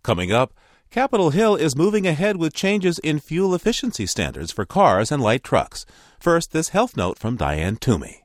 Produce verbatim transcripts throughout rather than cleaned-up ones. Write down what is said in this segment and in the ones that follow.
Coming up, Capitol Hill is moving ahead with changes in fuel efficiency standards for cars and light trucks. First, this health note from Diane Toomey.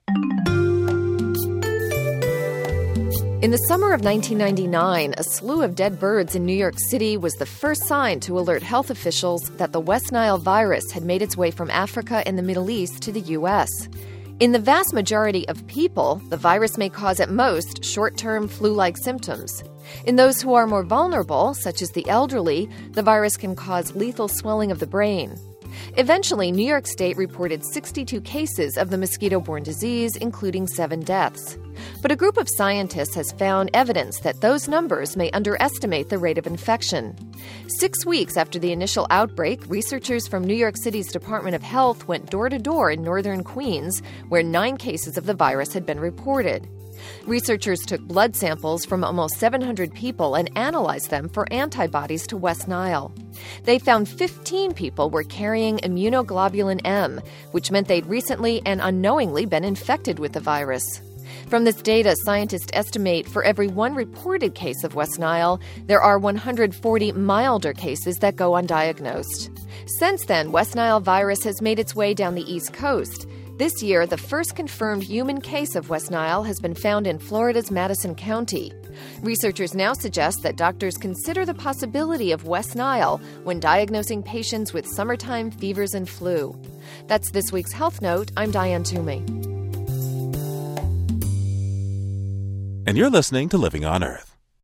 In the summer of nineteen ninety-nine, a slew of dead birds in New York City was the first sign to alert health officials that the West Nile virus had made its way from Africa and the Middle East to the U S. In the vast majority of people, the virus may cause at most short-term flu-like symptoms. In those who are more vulnerable, such as the elderly, the virus can cause lethal swelling of the brain. Eventually, New York State reported sixty-two cases of the mosquito-borne disease, including seven deaths. But a group of scientists has found evidence that those numbers may underestimate the rate of infection. Six weeks after the initial outbreak, researchers from New York City's Department of Health went door-to-door in northern Queens, where nine cases of the virus had been reported. Researchers took blood samples from almost seven hundred people and analyzed them for antibodies to West Nile. They found fifteen people were carrying immunoglobulin M, which meant they'd recently and unknowingly been infected with the virus. From this data, scientists estimate for every one reported case of West Nile, there are one hundred forty milder cases that go undiagnosed. Since then, West Nile virus has made its way down the East Coast. This year, the first confirmed human case of West Nile has been found in Florida's Madison County. Researchers now suggest that doctors consider the possibility of West Nile when diagnosing patients with summertime fevers and flu. That's this week's Health Note. I'm Diane Toomey. And you're listening to Living on Earth.